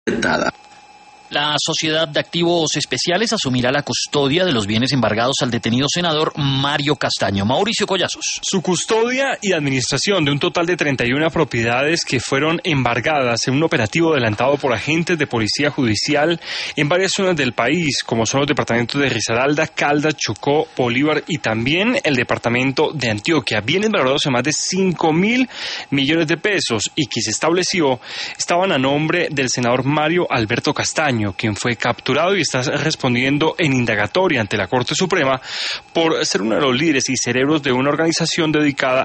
La Sociedad de Activos Especiales asumirá la custodia de los bienes embargados al detenido senador Mario Castaño. Mauricio Collazos. Su custodia y administración de un total de 31 propiedades que fueron embargadas en un operativo adelantado por agentes de policía judicial en varias zonas del país, como son los departamentos de Risaralda, Caldas, Chocó, Bolívar y también el departamento de Antioquia. Bienes valorados en más de 5.000 millones de pesos y que se estableció estaban a nombre del senador Mario Alberto Castaño, quien fue capturado y está respondiendo en indagatoria ante la Corte Suprema por ser uno de los líderes y cerebros de una organización dedicada